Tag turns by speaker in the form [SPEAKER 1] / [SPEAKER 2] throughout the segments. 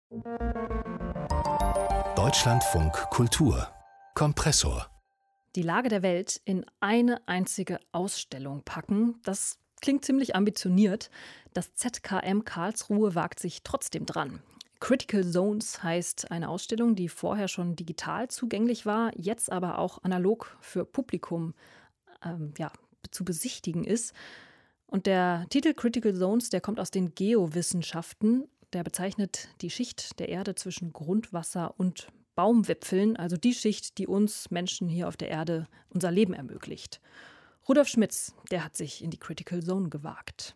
[SPEAKER 1] Deutschlandfunk Kultur Kompressor.
[SPEAKER 2] Die Lage der Welt in eine einzige Ausstellung packen, das klingt ziemlich ambitioniert. Das ZKM Karlsruhe wagt sich trotzdem dran. Critical Zones heißt eine Ausstellung, die vorher schon digital zugänglich war, jetzt aber auch analog für Publikum zu besichtigen ist. Und der Titel Critical Zones, der kommt aus den Geowissenschaften. Der bezeichnet die Schicht der Erde zwischen Grundwasser und Baumwipfeln, also die Schicht, die uns Menschen hier auf der Erde unser Leben ermöglicht. Rudolf Schmitz, der hat sich in die Critical Zone gewagt.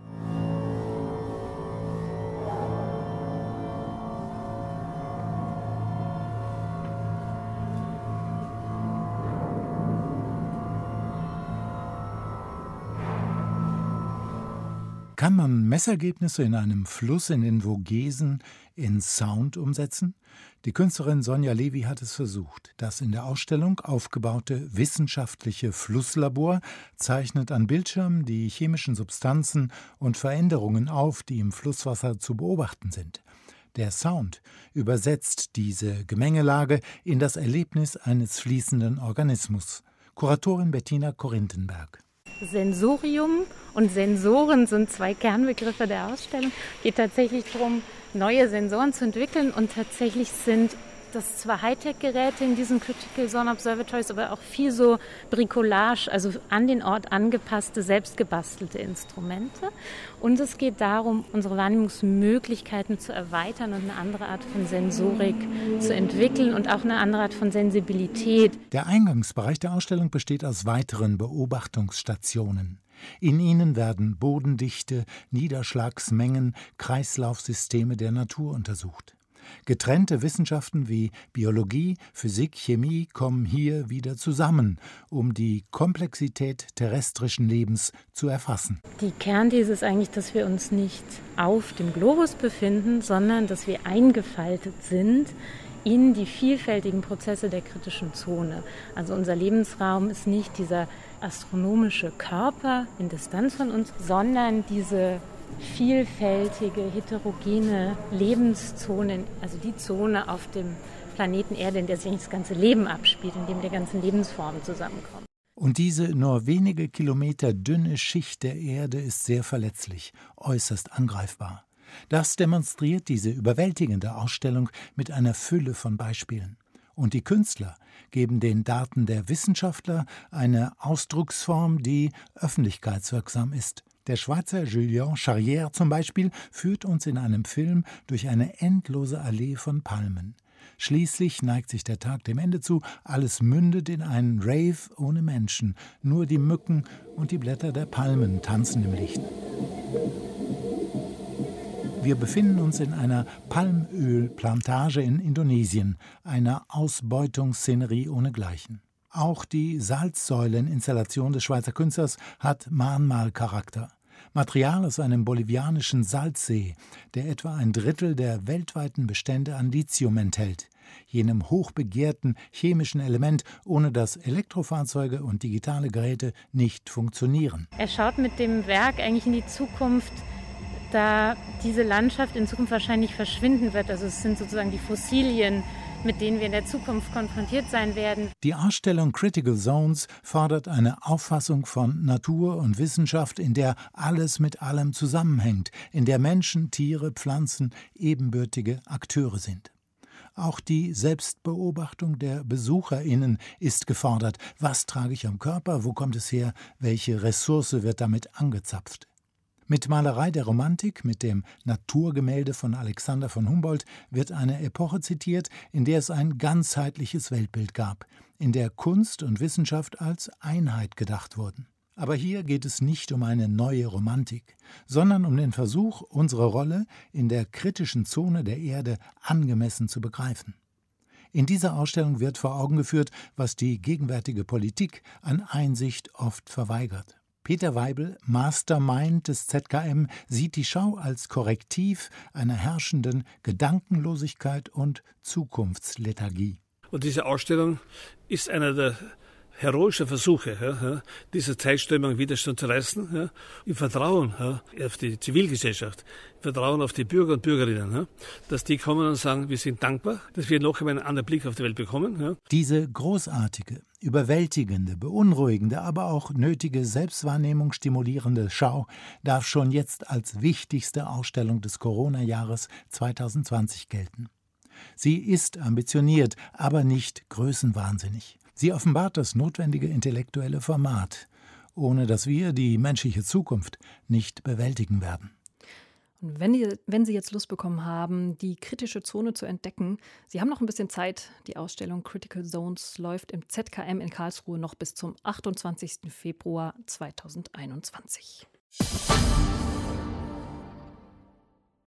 [SPEAKER 3] Kann man Messergebnisse in einem Fluss in den Vogesen in Sound umsetzen? Die Künstlerin Sonja Levy hat es versucht. Das in der Ausstellung aufgebaute wissenschaftliche Flusslabor zeichnet an Bildschirmen die chemischen Substanzen und Veränderungen auf, die im Flusswasser zu beobachten sind. Der Sound übersetzt diese Gemengelage in das Erlebnis eines fließenden Organismus. Kuratorin Bettina Korinthenberg.
[SPEAKER 4] Sensorium und Sensoren sind zwei Kernbegriffe der Ausstellung. Es geht tatsächlich darum, neue Sensoren zu entwickeln, und tatsächlich sind das zwar Hightech-Geräte in diesen Critical Zone Observatories, aber auch viel so Bricolage, also an den Ort angepasste, selbstgebastelte Instrumente. Und es geht darum, unsere Wahrnehmungsmöglichkeiten zu erweitern und eine andere Art von Sensorik zu entwickeln und auch eine andere Art von Sensibilität.
[SPEAKER 3] Der Eingangsbereich der Ausstellung besteht aus weiteren Beobachtungsstationen. In ihnen werden Bodendichte, Niederschlagsmengen, Kreislaufsysteme der Natur untersucht. Getrennte Wissenschaften wie Biologie, Physik, Chemie kommen hier wieder zusammen, um die Komplexität terrestrischen Lebens zu erfassen.
[SPEAKER 4] Die Kernthese ist eigentlich, dass wir uns nicht auf dem Globus befinden, sondern dass wir eingefaltet sind in die vielfältigen Prozesse der kritischen Zone. Also unser Lebensraum ist nicht dieser astronomische Körper in Distanz von uns, sondern diese vielfältige, heterogene Lebenszone, also die Zone auf dem Planeten Erde, in der sich das ganze Leben abspielt, in dem die ganzen Lebensformen zusammenkommen.
[SPEAKER 3] Und diese nur wenige Kilometer dünne Schicht der Erde ist sehr verletzlich, äußerst angreifbar. Das demonstriert diese überwältigende Ausstellung mit einer Fülle von Beispielen. Und die Künstler geben den Daten der Wissenschaftler eine Ausdrucksform, die öffentlichkeitswirksam ist. Der Schweizer Julien Charrière zum Beispiel führt uns in einem Film durch eine endlose Allee von Palmen. Schließlich neigt sich der Tag dem Ende zu, alles mündet in einen Rave ohne Menschen. Nur die Mücken und die Blätter der Palmen tanzen im Licht. Wir befinden uns in einer Palmölplantage in Indonesien, einer Ausbeutungsszenerie ohnegleichen. Auch die Salzsäuleninstallation des Schweizer Künstlers hat Mahnmalcharakter. Material aus einem bolivianischen Salzsee, der etwa ein Drittel der weltweiten Bestände an Lithium enthält, jenem hochbegehrten chemischen Element, ohne das Elektrofahrzeuge und digitale Geräte nicht funktionieren.
[SPEAKER 4] Er schaut mit dem Werk eigentlich in die Zukunft, da diese Landschaft in Zukunft wahrscheinlich verschwinden wird. Also es sind sozusagen die Fossilien, mit denen wir in der Zukunft konfrontiert sein werden.
[SPEAKER 3] Die Ausstellung Critical Zones fordert eine Auffassung von Natur und Wissenschaft, in der alles mit allem zusammenhängt, in der Menschen, Tiere, Pflanzen ebenbürtige Akteure sind. Auch die Selbstbeobachtung der BesucherInnen ist gefordert. Was trage ich am Körper? Wo kommt es her? Welche Ressource wird damit angezapft? Mit Malerei der Romantik, mit dem Naturgemälde von Alexander von Humboldt wird eine Epoche zitiert, in der es ein ganzheitliches Weltbild gab, in der Kunst und Wissenschaft als Einheit gedacht wurden. Aber hier geht es nicht um eine neue Romantik, sondern um den Versuch, unsere Rolle in der kritischen Zone der Erde angemessen zu begreifen. In dieser Ausstellung wird vor Augen geführt, was die gegenwärtige Politik an Einsicht oft verweigert. Peter Weibel, Mastermind des ZKM, sieht die Schau als Korrektiv einer herrschenden Gedankenlosigkeit und Zukunftslethargie.
[SPEAKER 5] Und diese Ausstellung ist einer der heroische Versuche, diese Zeitströmung Widerstand zu reißen, im Vertrauen auf die Zivilgesellschaft, im Vertrauen auf die Bürger und Bürgerinnen, dass die kommen und sagen, wir sind dankbar, dass wir noch einmal einen anderen Blick auf die Welt bekommen.
[SPEAKER 3] Diese großartige, überwältigende, beunruhigende, aber auch nötige Selbstwahrnehmung stimulierende Schau darf schon jetzt als wichtigste Ausstellung des Corona-Jahres 2020 gelten. Sie ist ambitioniert, aber nicht größenwahnsinnig. Sie offenbart das notwendige intellektuelle Format, ohne das wir die menschliche Zukunft nicht bewältigen werden.
[SPEAKER 2] Und wenn Sie jetzt Lust bekommen haben, die kritische Zone zu entdecken, Sie haben noch ein bisschen Zeit. Die Ausstellung Critical Zones läuft im ZKM in Karlsruhe noch bis zum 28. Februar 2021.